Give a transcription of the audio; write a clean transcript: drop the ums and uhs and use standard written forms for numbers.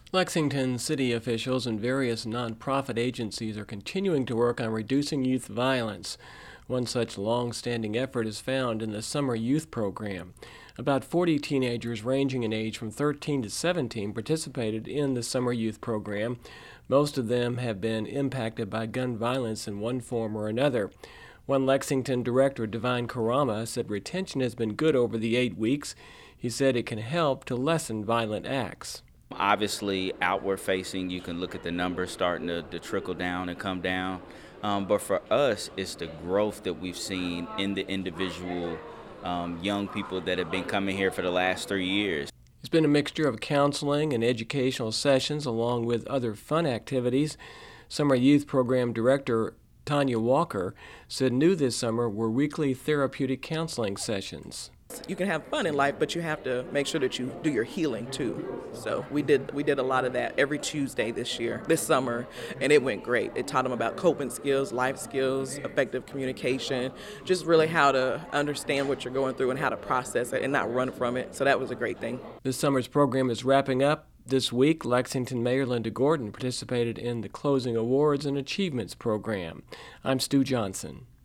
Lexington city officials and various nonprofit agencies are continuing to work on reducing youth violence. One such long-standing effort is found in the Summer Youth Program. About 40 teenagers ranging in age from 13 to 17 participated in the Summer Youth Program. Most of them have been impacted by gun violence in one form or another. One Lexington director, Divine Karama, said retention has been good over the 8 weeks. He said it can help to lessen violent acts. Obviously, outward facing, you can look at the numbers starting to trickle down and come down. But for us, it's the growth that we've seen in the individual young people that have been coming here for the last 3 years. It's been a mixture of counseling and educational sessions along with other fun activities. Summer Youth Program Director Tanya Walker said new this summer were weekly therapeutic counseling sessions. You can have fun in life, but you have to make sure that you do your healing too. So we did a lot of that every Tuesday this summer, and it went great. It taught them about coping skills, life skills, effective communication, just really how to understand what you're going through and how to process it and not run from it. So that was a great thing. This summer's program is wrapping up. This week, Lexington Mayor Linda Gordon participated in the Closing Awards and Achievements program. I'm Stu Johnson.